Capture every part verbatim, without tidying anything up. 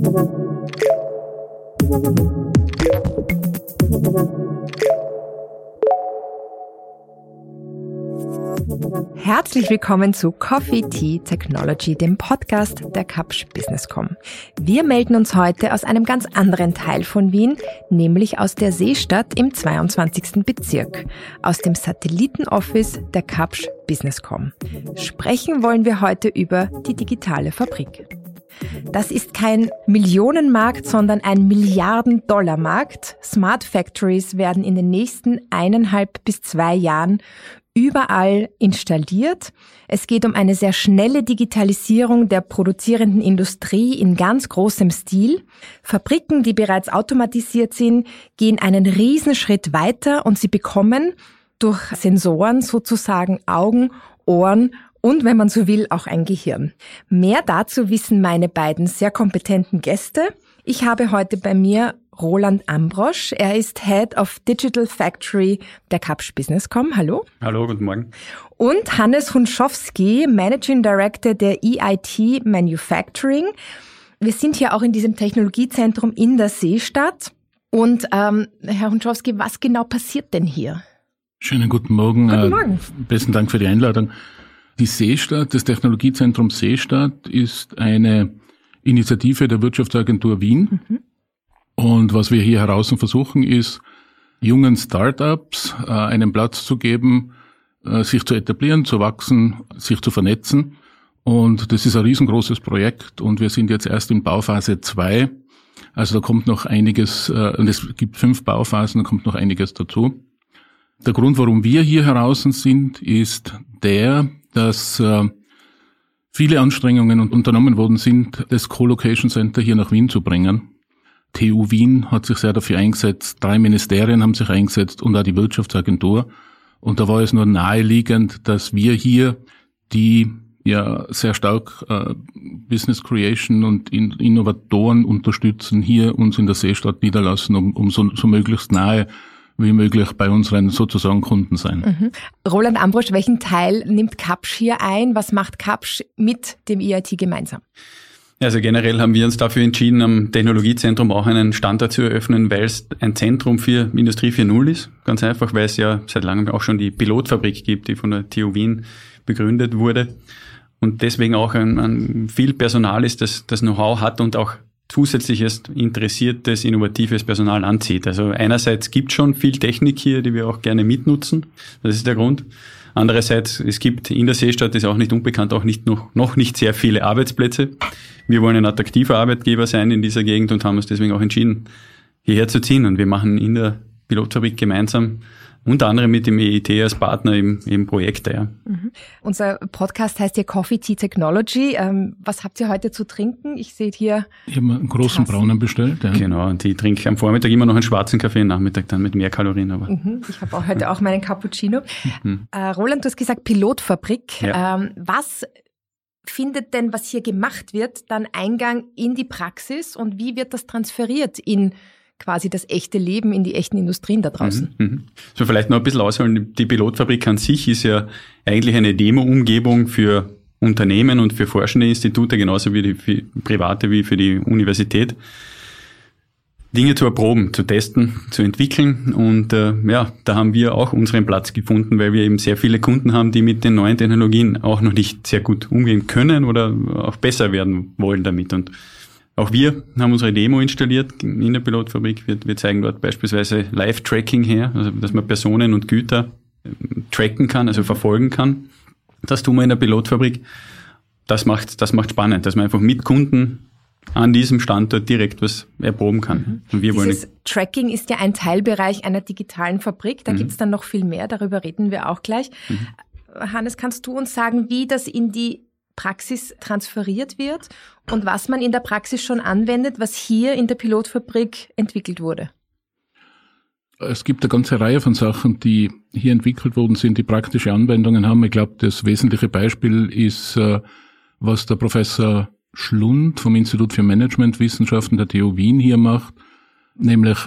Herzlich willkommen zu Coffee Tea Technology, dem Podcast der Kapsch Business Punkt com. Wir melden uns heute aus einem ganz anderen Teil von Wien, nämlich aus der Seestadt im zweiundzwanzigsten Bezirk, aus dem Satellitenoffice der Kapsch Business Punkt com. Sprechen wollen wir heute über die digitale Fabrik. Das ist kein Millionenmarkt, sondern ein Milliarden-Dollar-Markt. Smart Factories werden in den nächsten eineinhalb bis zwei Jahren überall installiert. Es geht um eine sehr schnelle Digitalisierung der produzierenden Industrie in ganz großem Stil. Fabriken, die bereits automatisiert sind, gehen einen Riesenschritt weiter und sie bekommen durch Sensoren sozusagen Augen, Ohren und, wenn man so will, auch ein Gehirn. Mehr dazu wissen meine beiden sehr kompetenten Gäste. Ich habe heute bei mir Roland Ambrosch. Er ist Head of Digital Factory der Kapsch Business Punkt com. Hallo. Hallo, guten Morgen. Und Hannes Hunschowski, Managing Director der E I T Manufacturing. Wir sind hier auch in diesem Technologiezentrum in der Seestadt. Und ähm, Herr Hunschowski, was genau passiert denn hier? Schönen guten Morgen. Guten Morgen. Äh, besten Dank für die Einladung. Die Seestadt, das Technologiezentrum Seestadt, ist eine Initiative der Wirtschaftsagentur Wien. Mhm. Und was wir hier heraus versuchen, ist, jungen Start-ups äh, einen Platz zu geben, äh, sich zu etablieren, zu wachsen, sich zu vernetzen. Und das ist ein riesengroßes Projekt und wir sind jetzt erst in Bauphase zwei. Also da kommt noch einiges, äh, und es gibt fünf Bauphasen, da kommt noch einiges dazu. Der Grund, warum wir hier heraus sind, ist der, dass äh, viele Anstrengungen unternommen worden sind, das Co-Location Center hier nach Wien zu bringen. T U Wien hat sich sehr dafür eingesetzt, drei Ministerien haben sich eingesetzt und auch die Wirtschaftsagentur. Und da war es nur naheliegend, dass wir hier, die ja sehr stark äh, Business Creation und in, Innovatoren unterstützen, hier uns in der Seestadt niederlassen, um, um so, so möglichst nahe wie möglich bei unseren sozusagen Kunden sein. Mhm. Roland Ambrosch, welchen Teil nimmt Kapsch hier ein? Was macht Kapsch mit dem E I T gemeinsam? Also generell haben wir uns dafür entschieden, am Technologiezentrum auch einen Standort zu eröffnen, weil es ein Zentrum für Industrie vier Punkt null ist. Ganz einfach, weil es ja seit langem auch schon die Pilotfabrik gibt, die von der T U Wien begründet wurde. Und deswegen auch ein, ein viel Personal ist, das das Know-how hat und auch zusätzliches interessiertes, innovatives Personal anzieht. Also einerseits gibt es schon viel Technik hier, die wir auch gerne mitnutzen. Das ist der Grund. Andererseits, es gibt in der Seestadt, ist auch nicht unbekannt, auch nicht noch, noch nicht sehr viele Arbeitsplätze. Wir wollen ein attraktiver Arbeitgeber sein in dieser Gegend und haben uns deswegen auch entschieden, hierher zu ziehen. Und wir machen in der Pilotfabrik gemeinsam unter anderem mit dem E I T als Partner eben, eben Projekte. Ja. Mhm. Unser Podcast heißt ja Coffee Tea Technology. Ähm, was habt ihr heute zu trinken? Ich sehe hier... Ich habe einen großen Tassen. Braunen bestellt. Ja. Genau, und ich trinke am Vormittag immer noch einen schwarzen Kaffee, am Nachmittag dann mit mehr Kalorien. Aber. Mhm. Ich habe auch heute auch meinen Cappuccino. Mhm. Äh, Roland, du hast gesagt Pilotfabrik. Ja. Ähm, was findet denn, was hier gemacht wird, dann Eingang in die Praxis und wie wird das transferiert in quasi das echte Leben, in die echten Industrien da draußen? Mhm, mhm. So, vielleicht noch ein bisschen ausholen. Die Pilotfabrik an sich ist ja eigentlich eine Demo-Umgebung für Unternehmen und für forschende Institute, genauso wie die für private wie für die Universität. Dinge zu erproben, zu testen, zu entwickeln. Und äh, ja, da haben wir auch unseren Platz gefunden, weil wir eben sehr viele Kunden haben, die mit den neuen Technologien auch noch nicht sehr gut umgehen können oder auch besser werden wollen damit. Und auch wir haben unsere Demo installiert in der Pilotfabrik. Wir, wir zeigen dort beispielsweise Live-Tracking her, also dass man Personen und Güter tracken kann, also verfolgen kann. Das tun wir in der Pilotfabrik. Das macht, das macht spannend, dass man einfach mit Kunden an diesem Standort direkt was erproben kann. Mhm. Und wir Dieses wollen Tracking ist ja ein Teilbereich einer digitalen Fabrik. Da mhm. gibt's dann noch viel mehr. Darüber reden wir auch gleich. Mhm. Hannes, kannst du uns sagen, wie das in die Praxis transferiert wird und was man in der Praxis schon anwendet, was hier in der Pilotfabrik entwickelt wurde? Es gibt eine ganze Reihe von Sachen, die hier entwickelt worden sind, die praktische Anwendungen haben. Ich glaube, das wesentliche Beispiel ist, was der Professor Schlund vom Institut für Managementwissenschaften der T U Wien hier macht, nämlich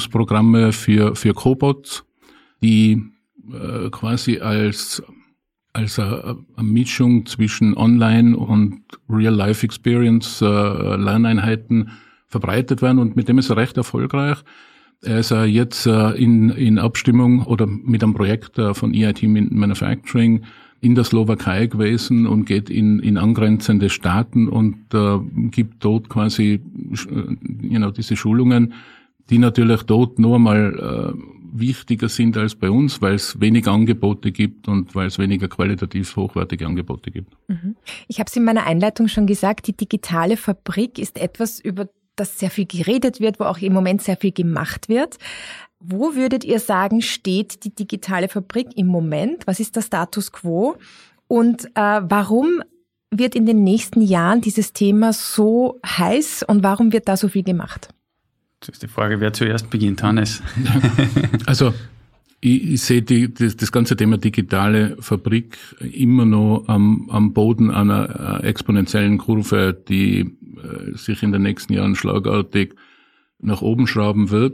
Ausbildungsprogramme für für Cobots, die äh, quasi als als eine, eine Mischung zwischen Online- und Real-Life-Experience äh, Lerneinheiten verbreitet werden und mit dem ist er recht erfolgreich. Er ist äh, jetzt äh, in, in Abstimmung oder mit einem Projekt äh, von E I T Manufacturing in der Slowakei gewesen und geht in, in angrenzende Staaten und äh, gibt dort quasi you know, diese Schulungen, die natürlich dort nur mal äh, wichtiger sind als bei uns, weil es weniger Angebote gibt und weil es weniger qualitativ hochwertige Angebote gibt. Ich habe es in meiner Einleitung schon gesagt, die digitale Fabrik ist etwas, über das sehr viel geredet wird, wo auch im Moment sehr viel gemacht wird. Wo würdet ihr sagen, steht die digitale Fabrik im Moment? Was ist der Status quo? Und äh, warum wird in den nächsten Jahren dieses Thema so heiß und warum wird da so viel gemacht? Das ist die Frage, wer zuerst beginnt, Hannes. Also ich, ich sehe die, das, das ganze Thema digitale Fabrik immer noch am, am Boden einer exponentiellen Kurve, die äh, sich in den nächsten Jahren schlagartig nach oben schrauben wird.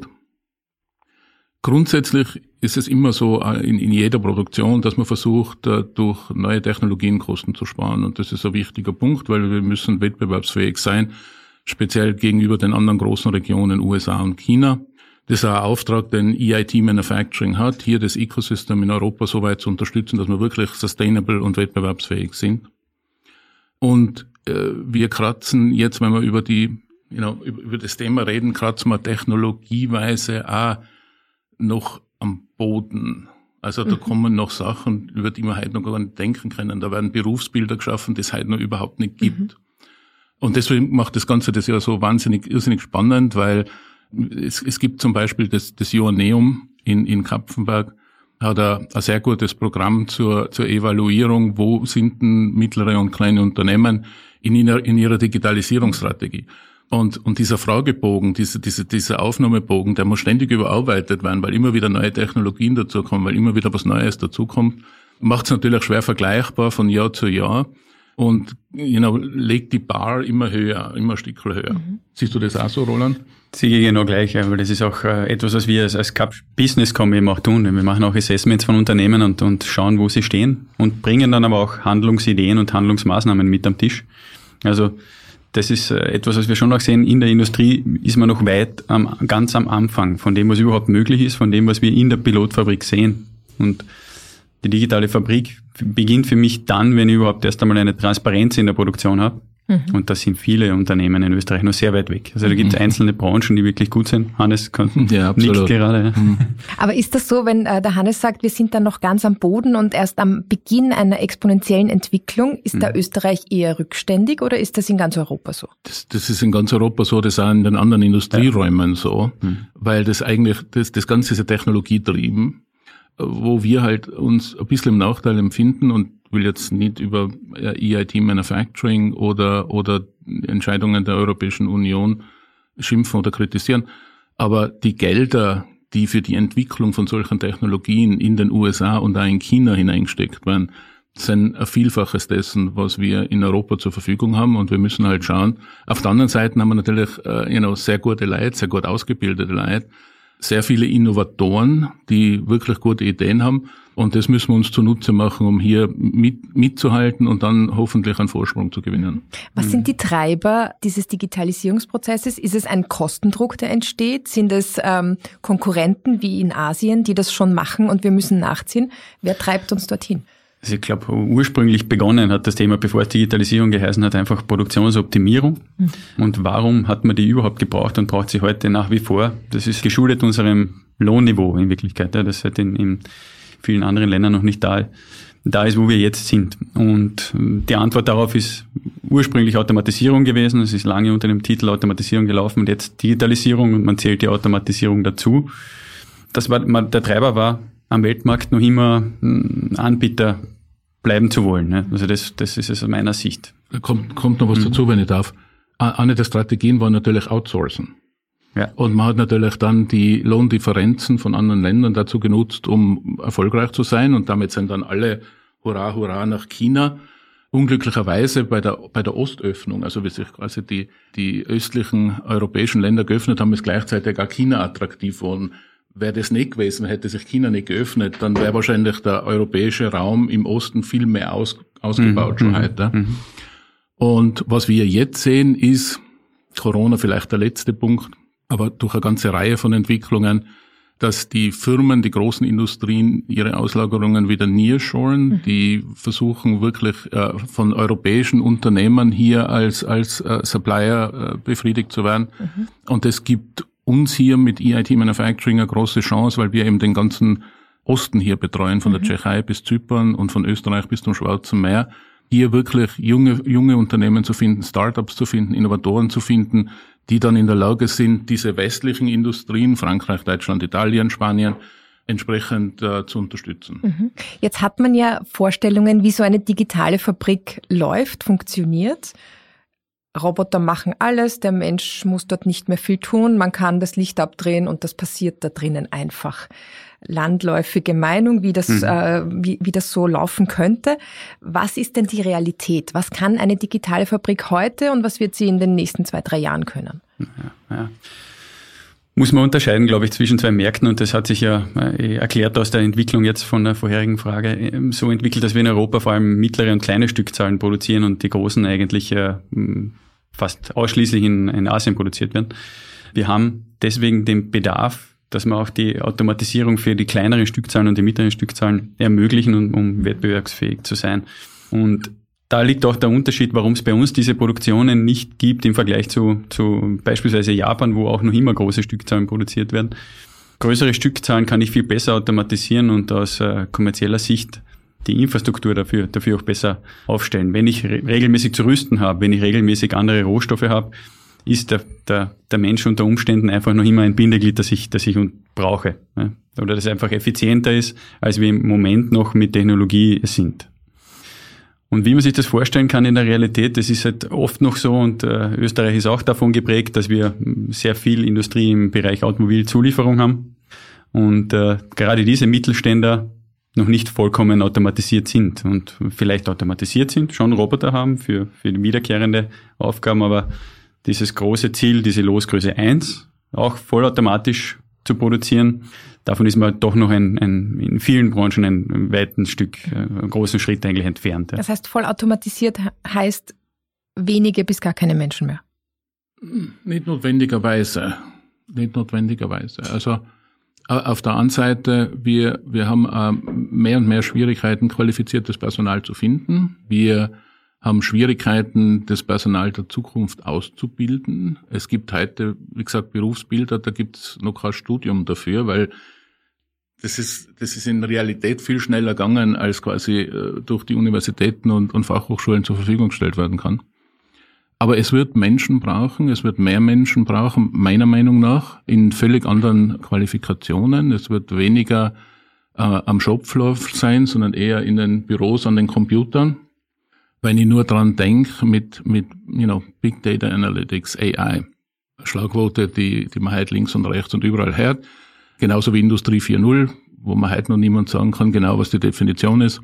Grundsätzlich ist es immer so in, in jeder Produktion, dass man versucht, durch neue Technologien Kosten zu sparen. Und das ist ein wichtiger Punkt, weil wir müssen wettbewerbsfähig sein, speziell gegenüber den anderen großen Regionen U S A und China. Das ist ein Auftrag, den E I T Manufacturing hat, hier das Ecosystem in Europa so weit zu unterstützen, dass wir wirklich sustainable und wettbewerbsfähig sind. Und äh, wir kratzen jetzt, wenn wir über die, you know, über, über das Thema reden, kratzen wir technologieweise auch noch am Boden. Also da mhm. kommen noch Sachen, über die wir heute noch gar nicht denken können. Da werden Berufsbilder geschaffen, die es heute noch überhaupt nicht gibt. Mhm. Und deswegen macht das Ganze das ja so wahnsinnig, irrsinnig spannend, weil es, es gibt zum Beispiel das, das Joanneum in, in Kapfenberg, hat ein, ein sehr gutes Programm zur, zur Evaluierung, wo sind denn mittlere und kleine Unternehmen in ihrer, in ihrer Digitalisierungsstrategie. Und, und dieser Fragebogen, diese, diese, dieser Aufnahmebogen, der muss ständig überarbeitet werden, weil immer wieder neue Technologien dazukommen, weil immer wieder was Neues dazukommt, macht es natürlich schwer vergleichbar von Jahr zu Jahr und, you know, legt die Bar immer höher, immer ein Stück höher. Mhm. Siehst du das auch so, Roland? Sehe ich genau gleich, ja, weil das ist auch äh, etwas, was wir als, als Cup Businesscom eben auch tun. Wir machen auch Assessments von Unternehmen und, und schauen, wo sie stehen und bringen dann aber auch Handlungsideen und Handlungsmaßnahmen mit am Tisch. Also, das ist etwas, was wir schon noch sehen. In der Industrie ist man noch weit am, ganz am Anfang von dem, was überhaupt möglich ist, von dem, was wir in der Pilotfabrik sehen. Und die digitale Fabrik beginnt für mich dann, wenn ich überhaupt erst einmal eine Transparenz in der Produktion habe. Mhm. Und da sind viele Unternehmen in Österreich noch sehr weit weg. Also da gibt es einzelne Branchen, die wirklich gut sind. Hannes ja, nickt gerade. Mhm. Aber ist das so, wenn äh, der Hannes sagt, wir sind dann noch ganz am Boden und erst am Beginn einer exponentiellen Entwicklung, ist mhm. da Österreich eher rückständig oder ist das in ganz Europa so? Das, das ist in ganz Europa so, das ist auch in den anderen Industrieräumen ja. so, mhm. weil das eigentlich, das, das Ganze ist ja technologietrieben, wo wir halt uns ein bisschen im Nachteil empfinden und will jetzt nicht über E I T Manufacturing oder, oder Entscheidungen der Europäischen Union schimpfen oder kritisieren. Aber die Gelder, die für die Entwicklung von solchen Technologien in den U S A und auch in China hineingesteckt werden, sind ein Vielfaches dessen, was wir in Europa zur Verfügung haben. Und wir müssen halt schauen. Auf der anderen Seite haben wir natürlich, äh, you know, sehr gute Leute, sehr gut ausgebildete Leute, sehr viele Innovatoren, die wirklich gute Ideen haben. Und das müssen wir uns zunutze machen, um hier mit, mitzuhalten und dann hoffentlich einen Vorsprung zu gewinnen. Was sind die Treiber dieses Digitalisierungsprozesses? Ist es ein Kostendruck, der entsteht? Sind es ähm, Konkurrenten wie in Asien, die das schon machen und wir müssen nachziehen? Wer treibt uns dorthin? Also ich glaube, ursprünglich begonnen hat das Thema, bevor es Digitalisierung geheißen hat, einfach Produktionsoptimierung. Mhm. Und warum hat man die überhaupt gebraucht und braucht sie heute nach wie vor? Das ist geschuldet unserem Lohnniveau in Wirklichkeit. Ja, das halt in, in vielen anderen Ländern noch nicht da, da ist, wo wir jetzt sind. Und die Antwort darauf ist ursprünglich Automatisierung gewesen. Es ist lange unter dem Titel Automatisierung gelaufen und jetzt Digitalisierung und man zählt die Automatisierung dazu. Das war, der Treiber war, am Weltmarkt noch immer Anbieter bleiben zu wollen. Ne? Also das, das ist es aus meiner Sicht. Kommt, kommt noch was mhm. dazu, wenn ich darf. Eine der Strategien war natürlich Outsourcen. Ja. Und man hat natürlich dann die Lohndifferenzen von anderen Ländern dazu genutzt, um erfolgreich zu sein. Und damit sind dann alle hurra, hurra nach China. Unglücklicherweise bei der, bei der Ostöffnung, also wie sich quasi die, die östlichen europäischen Länder geöffnet haben, ist gleichzeitig auch China attraktiv worden, wäre das nicht gewesen, hätte sich China nicht geöffnet, dann wäre wahrscheinlich der europäische Raum im Osten viel mehr aus, ausgebaut mhm. schon heute. Mhm. Und was wir jetzt sehen, ist Corona vielleicht der letzte Punkt, aber durch eine ganze Reihe von Entwicklungen, dass die Firmen, die großen Industrien ihre Auslagerungen wieder nearshoren, mhm. die versuchen wirklich äh, von europäischen Unternehmern hier als als äh, Supplier äh, befriedigt zu werden. Mhm. Und das gibt uns hier mit E I T Manufacturing eine große Chance, weil wir eben den ganzen Osten hier betreuen, von mhm. der Tschechei bis Zypern und von Österreich bis zum Schwarzen Meer. Hier wirklich junge junge Unternehmen zu finden, Startups zu finden, Innovatoren zu finden, die dann in der Lage sind, diese westlichen Industrien, Frankreich, Deutschland, Italien, Spanien, entsprechend äh, zu unterstützen. Mhm. Jetzt hat man ja Vorstellungen, wie so eine digitale Fabrik läuft, funktioniert. Roboter machen alles, der Mensch muss dort nicht mehr viel tun, man kann das Licht abdrehen und das passiert da drinnen einfach. Landläufige Meinung, wie das, mhm. äh, wie, wie das so laufen könnte. Was ist denn die Realität? Was kann eine digitale Fabrik heute und was wird sie in den nächsten zwei, drei Jahren können? Ja, ja. Muss man unterscheiden, glaube ich, zwischen zwei Märkten und das hat sich ja äh, erklärt aus der Entwicklung jetzt von der vorherigen Frage äh, so entwickelt, dass wir in Europa vor allem mittlere und kleine Stückzahlen produzieren und die großen eigentlich äh, fast ausschließlich in, in Asien produziert werden. Wir haben deswegen den Bedarf, dass wir auch die Automatisierung für die kleineren Stückzahlen und die mittleren Stückzahlen ermöglichen, um, um wettbewerbsfähig zu sein. Und da liegt auch der Unterschied, warum es bei uns diese Produktionen nicht gibt im Vergleich zu, zu beispielsweise Japan, wo auch noch immer große Stückzahlen produziert werden. Größere Stückzahlen kann ich viel besser automatisieren und aus äh, kommerzieller Sicht die Infrastruktur dafür, dafür auch besser aufstellen. Wenn ich re- regelmäßig zu rüsten habe, wenn ich regelmäßig andere Rohstoffe habe, ist der, der, der Mensch unter Umständen einfach noch immer ein Bindeglied, das ich, das ich brauche. Ja? Oder das einfach effizienter ist, als wir im Moment noch mit Technologie sind. Und wie man sich das vorstellen kann in der Realität, das ist halt oft noch so und äh, Österreich ist auch davon geprägt, dass wir sehr viel Industrie im Bereich Automobilzulieferung haben und äh, gerade diese Mittelständler noch nicht vollkommen automatisiert sind und vielleicht automatisiert sind, schon Roboter haben für, für die wiederkehrende Aufgaben, aber dieses große Ziel, diese Losgröße eins, auch vollautomatisch zu produzieren, davon ist man doch noch ein, ein, in vielen Branchen ein weiten Stück, einen großen Schritt eigentlich entfernt. Ja. Das heißt, vollautomatisiert heißt wenige bis gar keine Menschen mehr? Nicht notwendigerweise. Nicht notwendigerweise. Also auf der einen Seite, wir, wir haben mehr und mehr Schwierigkeiten, qualifiziertes Personal zu finden. Wir haben Schwierigkeiten, das Personal der Zukunft auszubilden. Es gibt heute, wie gesagt, Berufsbilder, da gibt es noch kein Studium dafür, weil das ist, das ist in Realität viel schneller gegangen, als quasi durch die Universitäten und, und Fachhochschulen zur Verfügung gestellt werden kann. Aber es wird Menschen brauchen, es wird mehr Menschen brauchen, meiner Meinung nach, in völlig anderen Qualifikationen. Es wird weniger äh, am Shopfloor sein, sondern eher in den Büros an den Computern. Wenn ich nur dran denke, mit, mit, you know, Big Data Analytics, A I, Schlagworte, die, die man heute links und rechts und überall hört, genauso wie Industrie vier Punkt null, wo man heute noch niemand sagen kann, genau was die Definition ist.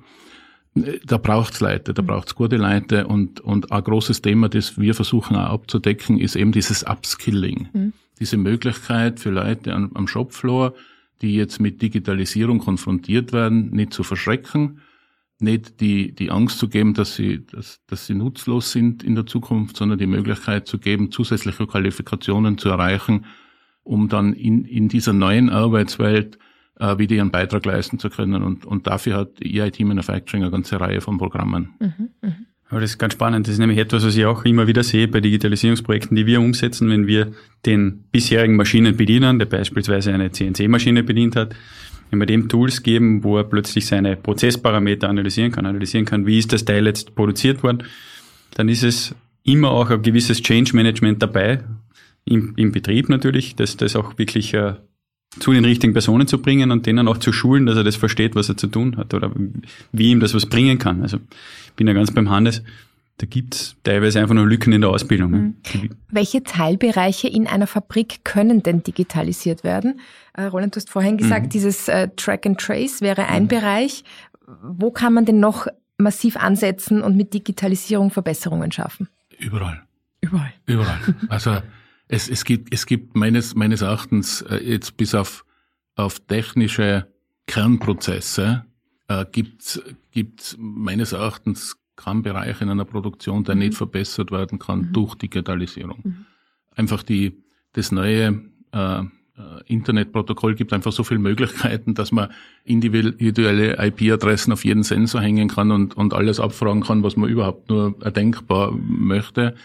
Da braucht's Leute, da braucht's gute Leute und, und ein großes Thema, das wir versuchen auch abzudecken, ist eben dieses Upskilling. Mhm. Diese Möglichkeit für Leute am, am Shopfloor, die jetzt mit Digitalisierung konfrontiert werden, nicht zu verschrecken, nicht die, die Angst zu geben, dass sie, dass, dass sie nutzlos sind in der Zukunft, sondern die Möglichkeit zu geben, zusätzliche Qualifikationen zu erreichen, um dann in, in dieser neuen Arbeitswelt äh, wieder ihren Beitrag leisten zu können. Und, und dafür hat E I T Manufacturing eine ganze Reihe von Programmen. Mhm, mh. Aber das ist ganz spannend. Das ist nämlich etwas, was ich auch immer wieder sehe bei Digitalisierungsprojekten, die wir umsetzen, wenn wir den bisherigen Maschinenbedienern, der beispielsweise eine C N C-Maschine bedient hat, wenn wir dem Tools geben, wo er plötzlich seine Prozessparameter analysieren kann, analysieren kann, wie ist das Teil jetzt produziert worden, dann ist es immer auch ein gewisses Change Management dabei, im, im Betrieb natürlich, das, das auch wirklich äh, zu den richtigen Personen zu bringen und denen auch zu schulen, dass er das versteht, was er zu tun hat oder wie ihm das was bringen kann. Also ich bin ja ganz beim Hannes, da gibt's teilweise einfach noch Lücken in der Ausbildung. Mhm. Welche Teilbereiche in einer Fabrik können denn digitalisiert werden? Äh, Roland, du hast vorhin gesagt, mhm. dieses äh, Track and Trace wäre ein mhm. Bereich. Wo kann man denn noch massiv ansetzen und mit Digitalisierung Verbesserungen schaffen? Überall. Überall. Überall. Also es, es gibt, es gibt meines, meines Erachtens äh, jetzt bis auf auf technische Kernprozesse äh, gibt es meines Erachtens keinen Bereich in einer Produktion, der mhm. nicht verbessert werden kann mhm. durch Digitalisierung. Mhm. Einfach die das neue äh, Internetprotokoll gibt einfach so viele Möglichkeiten, dass man individuelle I P-Adressen auf jeden Sensor hängen kann und, und alles abfragen kann, was man überhaupt nur erdenkbar möchte.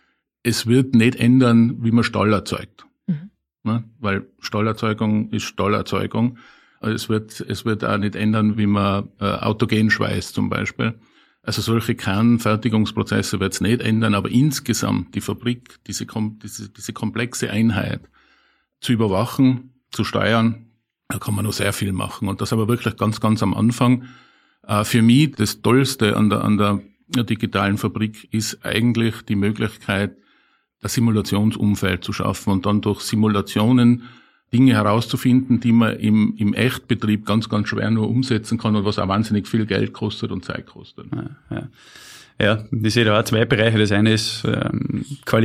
Es wird nicht ändern, wie man Stahl erzeugt. Mhm. Ne? Weil Stahlerzeugung ist Stahlerzeugung. Es wird, es wird auch nicht ändern, wie man äh, Autogen schweißt zum Beispiel. Also solche Kernfertigungsprozesse wird es nicht ändern, aber insgesamt die Fabrik, diese, diese, diese komplexe Einheit zu überwachen, zu steuern, da kann man noch sehr viel machen. Und das aber wirklich ganz, ganz am Anfang. Äh, für mich das Tollste an der, an der digitalen Fabrik ist eigentlich die Möglichkeit, das Simulationsumfeld zu schaffen und dann durch Simulationen Dinge herauszufinden, die man im, im Echtbetrieb ganz, ganz schwer nur umsetzen kann und was auch wahnsinnig viel Geld kostet und Zeit kostet. Ja, ja. ja ich sehe da auch zwei Bereiche. Das eine ist ähm,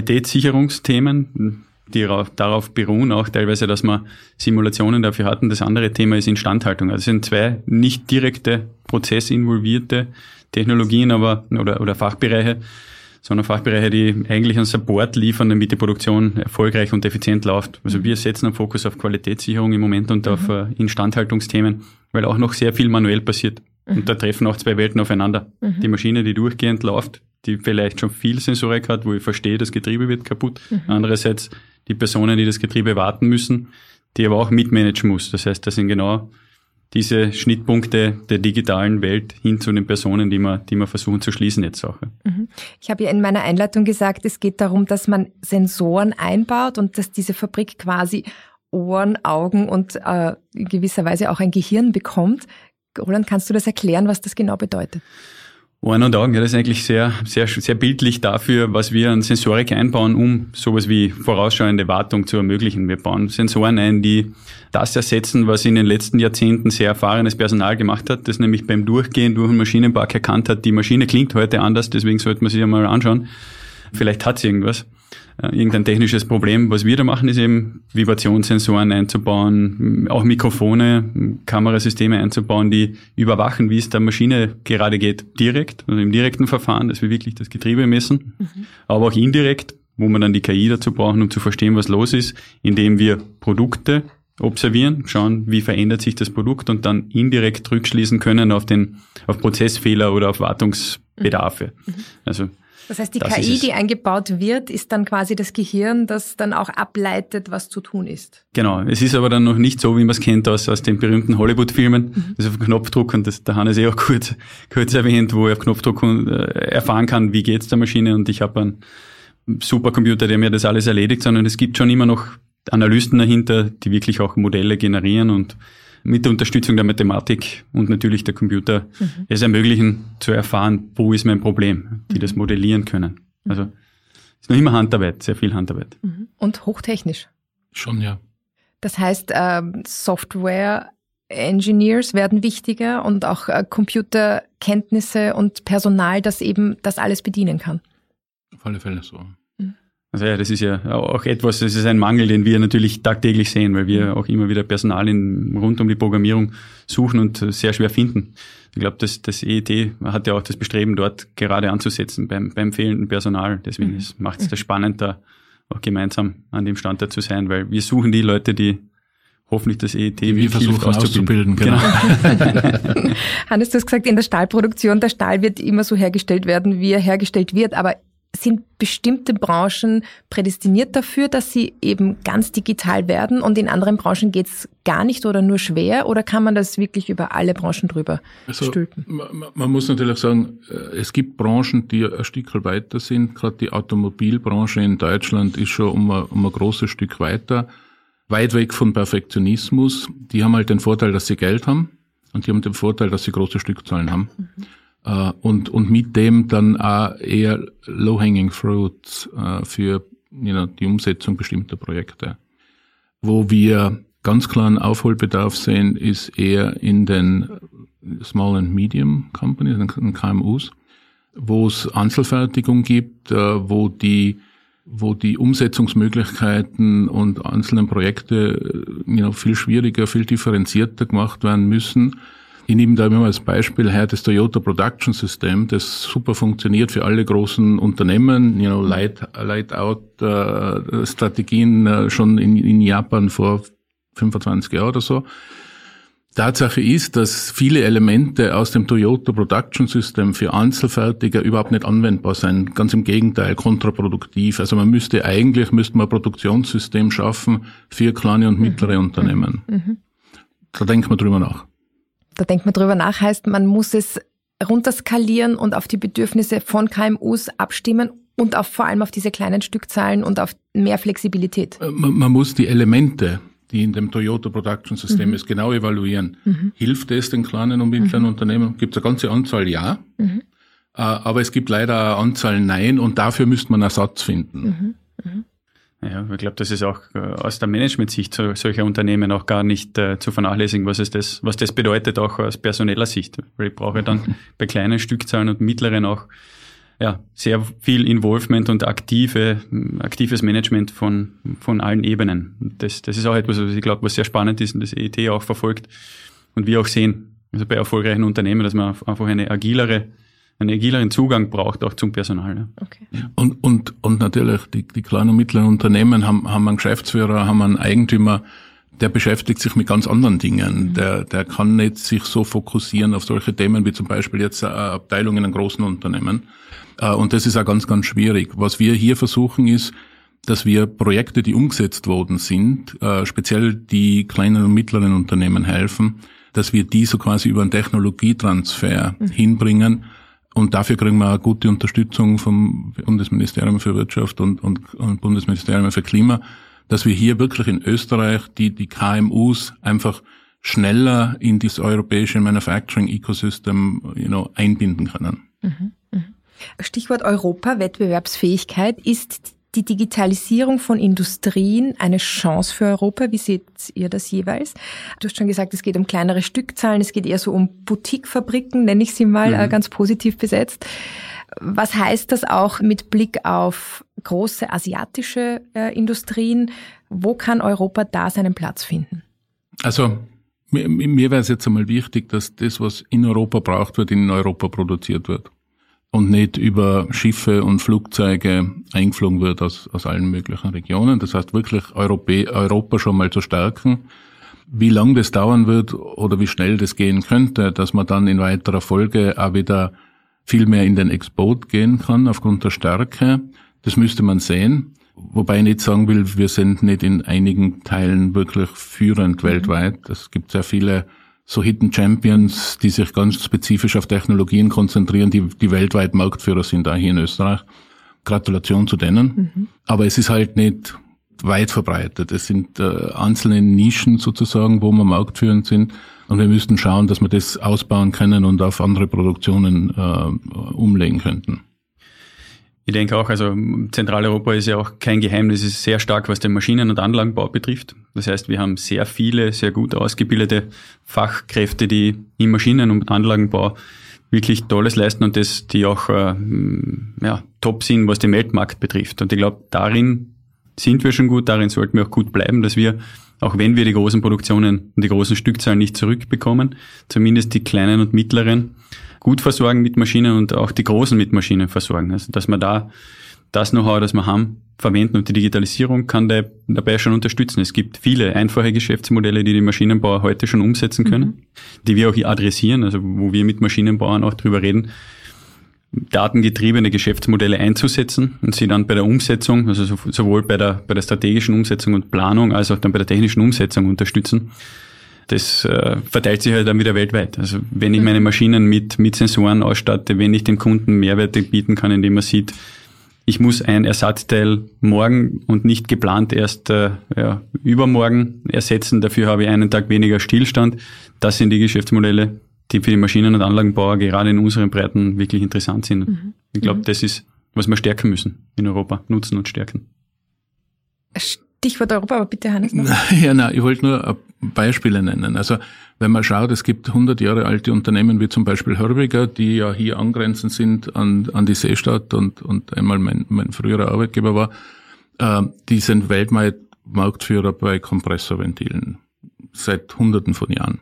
Qualitätssicherungsthemen, die darauf beruhen auch teilweise, dass man Simulationen dafür hatten. Das andere Thema ist Instandhaltung. Also es sind zwei nicht direkte prozessinvolvierte Technologien, aber oder, oder Fachbereiche, sondern Fachbereiche, die eigentlich einen Support liefern, damit die Produktion erfolgreich und effizient läuft. Also wir setzen einen Fokus auf Qualitätssicherung im Moment und mhm. auf uh, Instandhaltungsthemen, weil auch noch sehr viel manuell passiert. Mhm. Und da treffen auch zwei Welten aufeinander. Mhm. Die Maschine, die durchgehend läuft, die vielleicht schon viel Sensorik hat, wo ich verstehe, das Getriebe wird kaputt. Mhm. Andererseits die Personen, die das Getriebe warten müssen, die aber auch mitmanagen muss. Das heißt, das sind genau diese Schnittpunkte der digitalen Welt hin zu den Personen, die wir, die wir versuchen zu schließen jetzt auch. Ich habe ja in meiner Einleitung gesagt, es geht darum, dass man Sensoren einbaut und dass diese Fabrik quasi Ohren, Augen und äh, in gewisser Weise auch ein Gehirn bekommt. Roland, kannst du das erklären, was das genau bedeutet? Ohren und Augen, ja, das ist eigentlich sehr, sehr, sehr bildlich dafür, was wir an Sensorik einbauen, um sowas wie vorausschauende Wartung zu ermöglichen. Wir bauen Sensoren ein, die das ersetzen, was in den letzten Jahrzehnten sehr erfahrenes Personal gemacht hat, das nämlich beim Durchgehen durch den Maschinenpark erkannt hat, die Maschine klingt heute anders, deswegen sollte man sich einmal anschauen. Vielleicht hat sie irgendwas. Irgendein technisches Problem. Was wir da machen, ist eben Vibrationssensoren einzubauen, auch Mikrofone, Kamerasysteme einzubauen, die überwachen, wie es der Maschine gerade geht, direkt, also im direkten Verfahren, dass wir wirklich das Getriebe messen, mhm. aber auch indirekt, wo wir dann die K I dazu brauchen, um zu verstehen, was los ist, indem wir Produkte observieren, schauen, wie verändert sich das Produkt und dann indirekt rückschließen können auf den, auf Prozessfehler oder auf Wartungsbedarfe. Mhm. Also, das heißt, die das K I, die eingebaut wird, ist dann quasi das Gehirn, das dann auch ableitet, was zu tun ist. Genau. Es ist aber dann noch nicht so, wie man es kennt aus, aus den berühmten Hollywood-Filmen. Mhm. Das ist auf Knopfdruck, und das, der Hannes eh auch kurz, kurz erwähnt, wo er auf Knopfdruck äh, erfahren kann, wie geht's der Maschine, und ich habe einen Supercomputer, der mir das alles erledigt, sondern es gibt schon immer noch Analysten dahinter, die wirklich auch Modelle generieren und mit der Unterstützung der Mathematik und natürlich der Computer mhm. es ermöglichen, zu erfahren, wo ist mein Problem, die mhm. das modellieren können. Also es ist noch immer Handarbeit, sehr viel Handarbeit. Mhm. Und hochtechnisch. Schon, ja. Das heißt, äh, Software-Engineers werden wichtiger und auch äh, Computerkenntnisse und Personal, das eben das alles bedienen kann. Auf alle Fälle so. Also ja, das ist ja auch etwas, das ist ein Mangel, den wir natürlich tagtäglich sehen, weil wir auch immer wieder Personal in, rund um die Programmierung suchen und sehr schwer finden. Ich glaube, das, das E I T hat ja auch das Bestreben, dort gerade anzusetzen beim, beim fehlenden Personal. Deswegen mhm. macht es das spannend, da auch gemeinsam an dem Standort zu sein, weil wir suchen die Leute, die hoffentlich das E I T wir versuchen auszubilden. Genau. genau. Hannes, du hast gesagt, in der Stahlproduktion, der Stahl wird immer so hergestellt werden, wie er hergestellt wird, aber sind bestimmte Branchen prädestiniert dafür, dass sie eben ganz digital werden, und in anderen Branchen geht es gar nicht oder nur schwer, oder kann man das wirklich über alle Branchen drüber also, stülpen? Man, man muss natürlich sagen, es gibt Branchen, die ein Stück weiter sind. Gerade die Automobilbranche in Deutschland ist schon um ein, um ein großes Stück weiter, weit weg von Perfektionismus. Die haben halt den Vorteil, dass sie Geld haben, und die haben den Vorteil, dass sie große Stückzahlen haben. Mhm. Uh, und, und mit dem dann auch eher low-hanging fruits uh, für you know, die Umsetzung bestimmter Projekte. Wo wir ganz klaren Aufholbedarf sehen, ist eher in den Small and Medium Companies, in K M Us, wo es Einzelfertigung gibt, uh, wo die wo die Umsetzungsmöglichkeiten und einzelnen Projekte you know, viel schwieriger, viel differenzierter gemacht werden müssen. Ich nehme da immer als Beispiel her das Toyota Production System, das super funktioniert für alle großen Unternehmen, you know, Light, Light-Out äh, Strategien äh, schon in, in Japan vor fünfundzwanzig Jahren oder so. Tatsache ist, dass viele Elemente aus dem Toyota Production System für Einzelfertiger überhaupt nicht anwendbar sind. Ganz im Gegenteil, kontraproduktiv. Also man müsste eigentlich, müsste man ein Produktionssystem schaffen für kleine und mittlere mhm. Unternehmen. Mhm. Da denkt man drüber nach. Da denkt man drüber nach, heißt, man muss es runterskalieren und auf die Bedürfnisse von K M Us abstimmen und auf, vor allem auf diese kleinen Stückzahlen und auf mehr Flexibilität. Man, man muss die Elemente, die in dem Toyota Production System mhm. ist, genau evaluieren. Mhm. Hilft es den kleinen und mittleren mhm. Unternehmen? Gibt es eine ganze Anzahl? Ja. Mhm. Aber es gibt leider eine Anzahl Nein und dafür müsste man Ersatz finden. Mhm. Mhm. Ja, ich glaube, das ist auch äh, aus der Managementsicht so, solcher Unternehmen auch gar nicht äh, zu vernachlässigen, was es das, was das bedeutet, auch aus personeller Sicht. Weil ich brauche dann bei kleinen Stückzahlen und mittleren auch ja sehr viel Involvement und aktive, aktives Management von von allen Ebenen. Das, das ist auch etwas, was ich glaube, was sehr spannend ist und das E I T auch verfolgt und wir auch sehen, also bei erfolgreichen Unternehmen, dass man einfach eine agilere einen agileren Zugang braucht, auch zum Personal. Ja. Okay. Und, und, und natürlich, die, die kleinen und mittleren Unternehmen haben, haben einen Geschäftsführer, haben einen Eigentümer, der beschäftigt sich mit ganz anderen Dingen. Mhm. Der, der kann nicht sich so fokussieren auf solche Themen wie zum Beispiel jetzt eine Abteilung in einem großen Unternehmen. Und das ist auch ganz, ganz schwierig. Was wir hier versuchen ist, dass wir Projekte, die umgesetzt worden sind, speziell die kleinen und mittleren Unternehmen helfen, dass wir die so quasi über einen Technologietransfer mhm. hinbringen. Und dafür kriegen wir auch gute Unterstützung vom Bundesministerium für Wirtschaft und, und, und Bundesministerium für Klima, dass wir hier wirklich in Österreich die, die K M Us einfach schneller in das europäische Manufacturing-Ecosystem you know, einbinden können. Mhm, mh. Stichwort Europa, Wettbewerbsfähigkeit. Ist die Digitalisierung von Industrien eine Chance für Europa? Wie seht ihr das jeweils? Du hast schon gesagt, es geht um kleinere Stückzahlen, es geht eher so um Boutique-Fabriken, nenne ich sie mal, mhm. ganz positiv besetzt. Was heißt das auch mit Blick auf große asiatische äh, Industrien? Wo kann Europa da seinen Platz finden? Also mir, mir wäre es jetzt einmal wichtig, dass das, was in Europa braucht wird, in Europa produziert wird. Und nicht über Schiffe und Flugzeuge eingeflogen wird aus, aus allen möglichen Regionen. Das heißt wirklich Europä- Europa schon mal zu stärken. Wie lang das dauern wird oder wie schnell das gehen könnte, dass man dann in weiterer Folge auch wieder viel mehr in den Export gehen kann aufgrund der Stärke, das müsste man sehen. Wobei ich nicht sagen will, wir sind nicht in einigen Teilen wirklich führend mhm. weltweit. Es gibt sehr viele so Hidden Champions, die sich ganz spezifisch auf Technologien konzentrieren, die, die weltweit Marktführer sind, auch hier in Österreich. Gratulation zu denen. Mhm. Aber es ist halt nicht weit verbreitet. Es sind äh, einzelne Nischen sozusagen, wo wir marktführend sind. Und wir müssten schauen, dass wir das ausbauen können und auf andere Produktionen äh, umlegen könnten. Ich denke auch, also Zentraleuropa ist ja auch kein Geheimnis, es ist sehr stark, was den Maschinen- und Anlagenbau betrifft. Das heißt, wir haben sehr viele, sehr gut ausgebildete Fachkräfte, die im Maschinen- und Anlagenbau wirklich Tolles leisten und das, die auch äh, ja, top sind, was den Weltmarkt betrifft. Und ich glaube, darin sind wir schon gut, darin sollten wir auch gut bleiben, dass wir, auch wenn wir die großen Produktionen und die großen Stückzahlen nicht zurückbekommen, zumindest die kleinen und mittleren gut versorgen mit Maschinen und auch die großen mit Maschinen versorgen. Also dass wir da das Know-how, das wir haben, verwenden und die Digitalisierung kann da, dabei schon unterstützen. Es gibt viele einfache Geschäftsmodelle, die die Maschinenbauer heute schon umsetzen können, mhm. die wir auch hier adressieren, also wo wir mit Maschinenbauern auch drüber reden, datengetriebene Geschäftsmodelle einzusetzen und sie dann bei der Umsetzung, also sowohl bei der, bei der strategischen Umsetzung und Planung als auch dann bei der technischen Umsetzung unterstützen. Das äh, verteilt sich halt dann wieder weltweit. Also wenn ich meine Maschinen mit, mit Sensoren ausstatte, wenn ich dem Kunden Mehrwerte bieten kann, indem er sieht, ich muss ein Ersatzteil morgen und nicht geplant erst äh, ja, übermorgen ersetzen, dafür habe ich einen Tag weniger Stillstand. Das sind die Geschäftsmodelle, die für die Maschinen- und Anlagenbauer gerade in unseren Breiten wirklich interessant sind. Mhm. Ich glaube, das ist, was wir stärken müssen in Europa, nutzen und stärken. Stichwort Europa, aber bitte Hannes noch. Ja, nein, ich wollte nur Beispiele nennen. Also wenn man schaut, es gibt hundert Jahre alte Unternehmen wie zum Beispiel Hörbiger, die ja hier angrenzend sind an, an die Seestadt und, und einmal mein, mein früherer Arbeitgeber war, äh, die sind Weltmarktführer bei Kompressorventilen seit Hunderten von Jahren.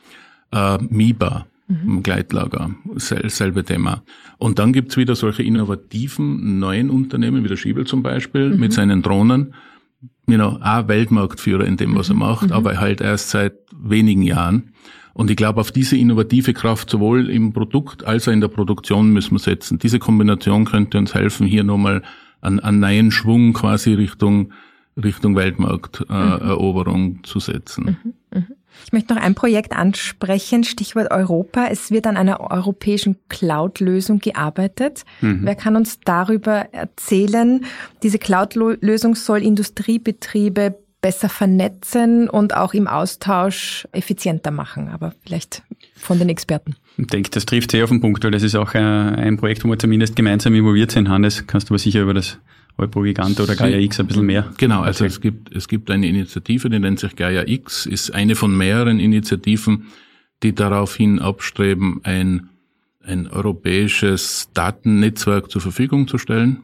Äh, Miba, mhm. Gleitlager, sel, selbe Thema. Und dann gibt's wieder solche innovativen neuen Unternehmen, wie der Schiebel zum Beispiel, mhm. mit seinen Drohnen, you know, auch Weltmarktführer in dem, was er macht, mhm. aber halt erst seit wenigen Jahren. Und ich glaube, auf diese innovative Kraft sowohl im Produkt als auch in der Produktion müssen wir setzen. Diese Kombination könnte uns helfen, hier nochmal einen, einen neuen Schwung quasi Richtung Richtung Weltmarkteroberung äh, mhm. zu setzen. Mhm. Mhm. Ich möchte noch ein Projekt ansprechen, Stichwort Europa. Es wird an einer europäischen Cloud-Lösung gearbeitet. Mhm. Wer kann uns darüber erzählen? Diese Cloud-Lösung soll Industriebetriebe besser vernetzen und auch im Austausch effizienter machen, aber vielleicht von den Experten. Ich denke, das trifft sehr auf den Punkt, weil das ist auch ein Projekt, wo wir zumindest gemeinsam involviert sind. Hannes, kannst du aber sicher über das Eupro-Gigante oder Gaia X ein bisschen mehr. Genau, also es gibt, es gibt eine Initiative, die nennt sich Gaia X, ist eine von mehreren Initiativen, die daraufhin abstreben, ein, ein europäisches Datennetzwerk zur Verfügung zu stellen.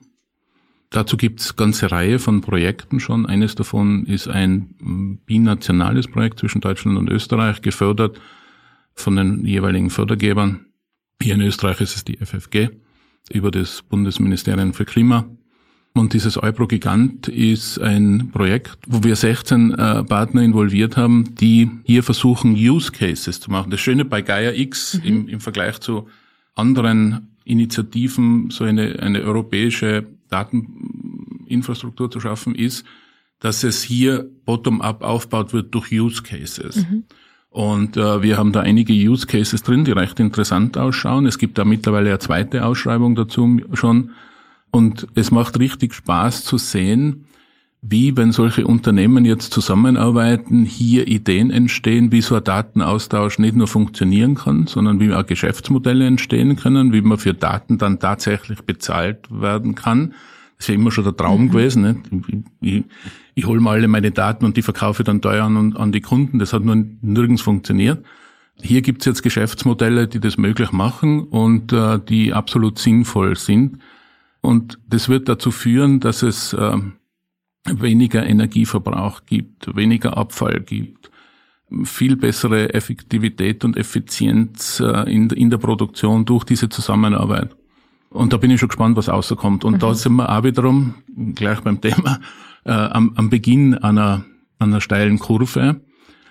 Dazu gibt's eine ganze Reihe von Projekten schon. Eines davon ist ein binationales Projekt zwischen Deutschland und Österreich, gefördert von den jeweiligen Fördergebern. Hier in Österreich ist es die F F G über das Bundesministerium für Klima. Und dieses Eupro-Gigant ist ein Projekt, wo wir sechzehn äh, Partner involviert haben, die hier versuchen, Use Cases zu machen. Das Schöne bei Gaia X mhm. im, im Vergleich zu anderen Initiativen, so eine, eine europäische Dateninfrastruktur zu schaffen, ist, dass es hier bottom-up aufgebaut wird durch Use Cases. Mhm. Und äh, wir haben da einige Use Cases drin, die recht interessant ausschauen. Es gibt da mittlerweile eine zweite Ausschreibung dazu schon. Und es macht richtig Spaß zu sehen, wie, wenn solche Unternehmen jetzt zusammenarbeiten, hier Ideen entstehen, wie so ein Datenaustausch nicht nur funktionieren kann, sondern wie auch Geschäftsmodelle entstehen können, wie man für Daten dann tatsächlich bezahlt werden kann. Das ist ja immer schon der Traum mhm. gewesen. Nicht? Ich, ich, ich hole mal alle meine Daten und die verkaufe dann teuer an, an die Kunden. Das hat nur nirgends funktioniert. Hier gibt's jetzt Geschäftsmodelle, die das möglich machen und äh, die absolut sinnvoll sind. Und das wird dazu führen, dass es äh, weniger Energieverbrauch gibt, weniger Abfall gibt, viel bessere Effektivität und Effizienz äh, in, in der Produktion durch diese Zusammenarbeit. Und da bin ich schon gespannt, was rauskommt. Und mhm. da sind wir auch wiederum, gleich beim Thema, äh, am, am Beginn einer, einer steilen Kurve.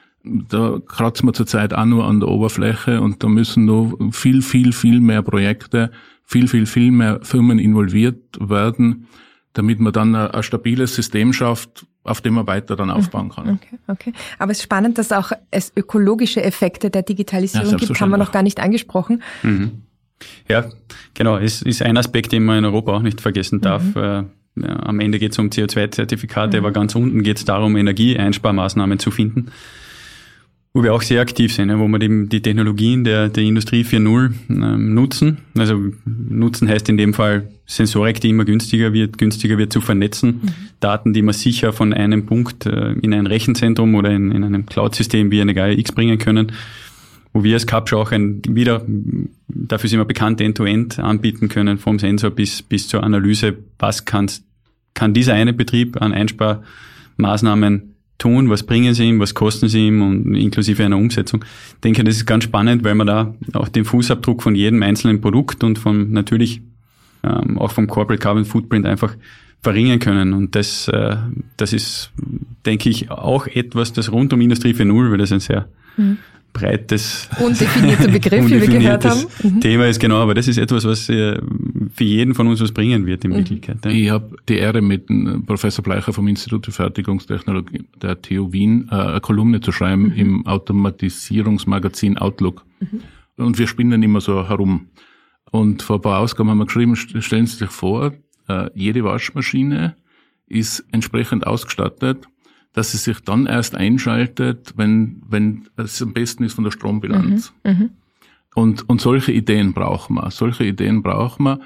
Da kratzen wir zurzeit auch nur an der Oberfläche und da müssen noch viel, viel, viel mehr Projekte, viel, viel, viel mehr Firmen involviert werden, damit man dann ein, ein stabiles System schafft, auf dem man weiter dann aufbauen kann. Okay, okay. Aber es ist spannend, dass auch es ökologische Effekte der Digitalisierung ja, gibt, haben wir noch gar nicht angesprochen. Mhm. Ja, genau. Es ist ein Aspekt, den man in Europa auch nicht vergessen darf. Mhm. Äh, ja, am Ende geht es um C O zwei Zertifikate, mhm. aber ganz unten geht es darum, Energieeinsparmaßnahmen zu finden. Wo wir auch sehr aktiv sind, wo wir die, die Technologien der, der Industrie vier Punkt null ähm, nutzen. Also nutzen heißt in dem Fall Sensorik, die immer günstiger wird, günstiger wird zu vernetzen. Mhm. Daten, die man sicher von einem Punkt äh, in ein Rechenzentrum oder in, in einem Cloud-System wie eine Gaia X bringen können. Wo wir als Capsule auch ein, wieder, dafür sind wir bekannt, End-to-End anbieten können, vom Sensor bis, bis zur Analyse. Was kann, kann dieser eine Betrieb an Einsparmaßnahmen tun, was bringen sie ihm, was kosten sie ihm und inklusive einer Umsetzung. Ich denke, das ist ganz spannend, weil man da auch den Fußabdruck von jedem einzelnen Produkt und vom natürlich ähm, auch vom Corporate Carbon Footprint einfach verringern können. Und das, äh, das ist, denke ich, auch etwas, das rund um Industrie vier Punkt null, weil das ein sehr mhm. breites, undefinierter Begriff, wie wir gehört haben. Mhm. Thema ist, genau, aber das ist etwas, was äh, für jeden von uns was bringen wird in mhm. Wirklichkeit. Ja. Ich habe die Ehre, mit Professor Bleicher vom Institut für Fertigungstechnologie der T U Wien äh, eine Kolumne zu schreiben mhm. im Automatisierungsmagazin Outlook. Mhm. Und wir spinnen immer so herum. Und vor ein paar Ausgaben haben wir geschrieben, stellen Sie sich vor, äh, jede Waschmaschine ist entsprechend ausgestattet, dass sie sich dann erst einschaltet, wenn wenn es am besten ist von der Strombilanz. Mhm, und und solche Ideen brauchen wir. Solche Ideen brauchen wir,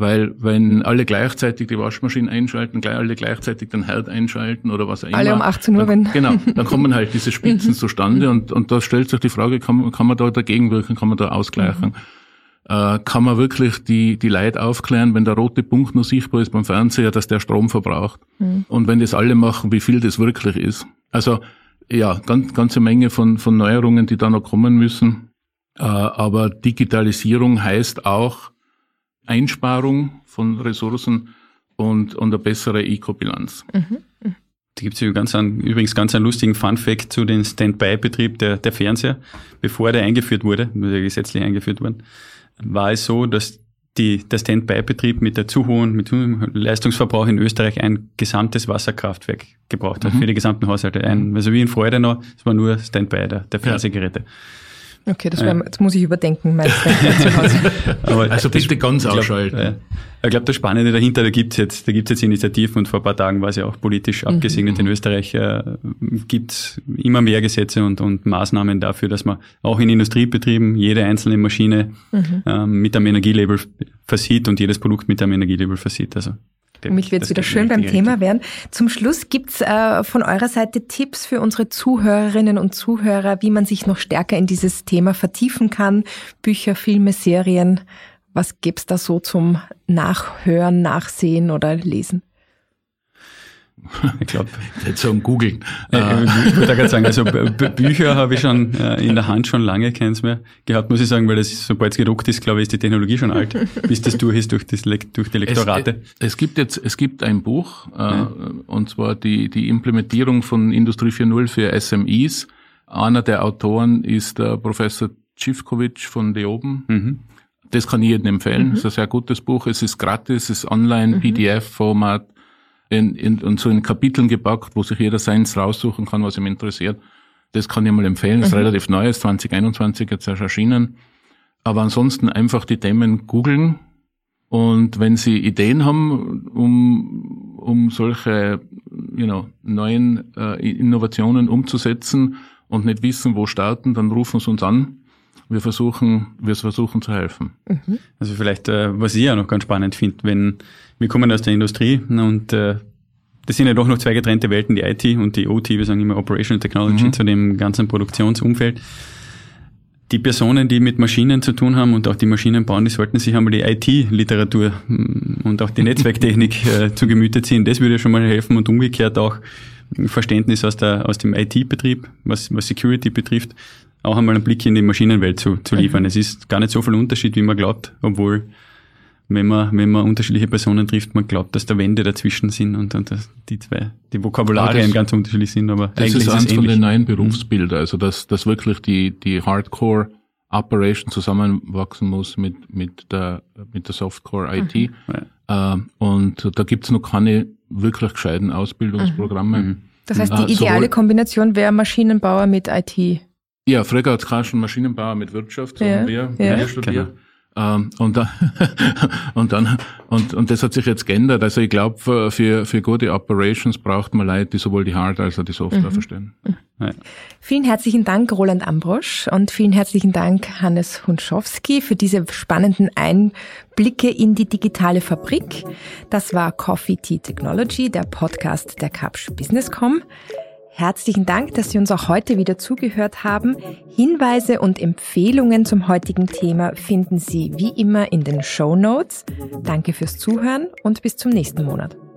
Weil wenn alle gleichzeitig die Waschmaschine einschalten, gleich alle gleichzeitig den Herd einschalten oder was auch immer. Alle um achtzehn Uhr, dann, wenn... Genau, dann kommen halt diese Spitzen zustande und, und da stellt sich die Frage, kann, kann man da dagegen wirken, kann man da ausgleichen? Mhm. Äh, kann man wirklich die, die Leute aufklären, wenn der rote Punkt nur sichtbar ist beim Fernseher, dass der Strom verbraucht? Mhm. Und wenn das alle machen, wie viel das wirklich ist? Also, ja, ganz, ganze Menge von, von Neuerungen, die da noch kommen müssen. Äh, aber Digitalisierung heißt auch Einsparung von Ressourcen und, und eine bessere Eco-Bilanz. Mhm. Da gibt es ja ganz einen, übrigens ganz einen lustigen Fun-Fact zu dem Standby-Betrieb der, der Fernseher. Bevor der eingeführt wurde, der gesetzlich eingeführt worden, war es so, dass die, der Standby-Betrieb mit der zu hohen, mit hohem Leistungsverbrauch in Österreich ein gesamtes Wasserkraftwerk gebraucht hat, mhm. für die gesamten Haushalte. Ein, also wie in Freudenau, es war nur Standby der, der Fernsehgeräte. Ja. Okay, das wär, jetzt muss ich überdenken, mein Standby zu Hause. Aber also bitte ganz ich glaub, ausschalten. Ja. Ich glaube, das Spannende dahinter, da gibt's jetzt, da gibt's jetzt Initiativen und vor ein paar Tagen war es ja auch politisch mhm. abgesegnet in Österreich, äh, gibt's immer mehr Gesetze und, und Maßnahmen dafür, dass man auch in Industriebetrieben jede einzelne Maschine mhm. ähm, mit einem Energielabel versieht und jedes Produkt mit einem Energielabel versieht. Also mich wird es wieder schön beim Thema werden. Zum Schluss gibt's äh, von eurer Seite Tipps für unsere Zuhörerinnen und Zuhörer, wie man sich noch stärker in dieses Thema vertiefen kann? Bücher, Filme, Serien. Was gibt's da so zum Nachhören, Nachsehen oder Lesen? Ich glaube, jetzt so um Googeln. Äh, ich würde gerade sagen, also B- Bücher habe ich schon äh, in der Hand schon lange keins mehr gehabt, muss ich sagen, weil das ist, sobald es gedruckt ist, glaube ich, ist die Technologie schon alt, bis das durch ist durch, das Le- durch die Lektorate. Es, es gibt jetzt, es gibt ein Buch, äh, ja. und zwar die die Implementierung von Industrie vier Punkt null für S M Es. Einer der Autoren ist der Professor Civkovic von Leoben. Mhm. Das kann ich jedem empfehlen. Mhm. Das ist ein sehr gutes Buch. Es ist gratis, es ist online, mhm. P D F-Format. In, in, und so in Kapiteln gepackt, wo sich jeder seins raussuchen kann, was ihm interessiert. Das kann ich mal empfehlen. Das ist mhm. relativ neu, ist zwanzig einundzwanzig jetzt erst erschienen. Aber ansonsten einfach die Themen googeln. Und wenn Sie Ideen haben, um, um solche, you know, neuen äh, Innovationen umzusetzen und nicht wissen, wo starten, dann rufen Sie uns an. Wir versuchen, wir versuchen zu helfen. Mhm. Also vielleicht, äh, was ich ja noch ganz spannend finde, wenn wir kommen aus der Industrie und äh, das sind ja doch noch zwei getrennte Welten, die I T und die O T, wir sagen immer Operational Technology, mhm. zu dem ganzen Produktionsumfeld. Die Personen, die mit Maschinen zu tun haben und auch die Maschinen bauen, die sollten sich einmal die I T-Literatur und auch die Netzwerktechnik äh, zu Gemüte ziehen. Das würde schon mal helfen und umgekehrt auch Verständnis aus der aus dem I T-Betrieb, was, was Security betrifft, auch einmal einen Blick in die Maschinenwelt zu, zu liefern. Mhm. Es ist gar nicht so viel Unterschied, wie man glaubt, obwohl, wenn man, wenn man unterschiedliche Personen trifft, man glaubt, dass da Wände dazwischen sind und, und dass die zwei, die Vokabularien das, ganz unterschiedlich sind, aber das eigentlich ist eines von den neuen Berufsbilder, also dass, dass wirklich die, die Hardcore Operation zusammenwachsen muss mit, mit der, mit der Softcore I T. Mhm. Ja. Äh, und da gibt's noch keine wirklich gescheiten Ausbildungsprogramme. Mhm. Das heißt, die ideale äh, Kombination wäre Maschinenbauer mit I T. Ja, früher hat's gerade schon Maschinenbauer mit Wirtschaft, so ja, haben wir, ja. wir studiert. Genau. Ähm, und dann, und dann, und, und das hat sich jetzt geändert. Also ich glaube, für, für, für gute Operations braucht man Leute, die sowohl die Hardware als auch die Software mhm. verstehen. Ja. Vielen herzlichen Dank, Roland Ambrosch, und vielen herzlichen Dank, Hannes Hunschowski, für diese spannenden Einblicke in die digitale Fabrik. Das war Coffee Tea Technology, der Podcast der Kapsch Business Punkt com. Herzlichen Dank, dass Sie uns auch heute wieder zugehört haben. Hinweise und Empfehlungen zum heutigen Thema finden Sie wie immer in den Shownotes. Danke fürs Zuhören und bis zum nächsten Monat.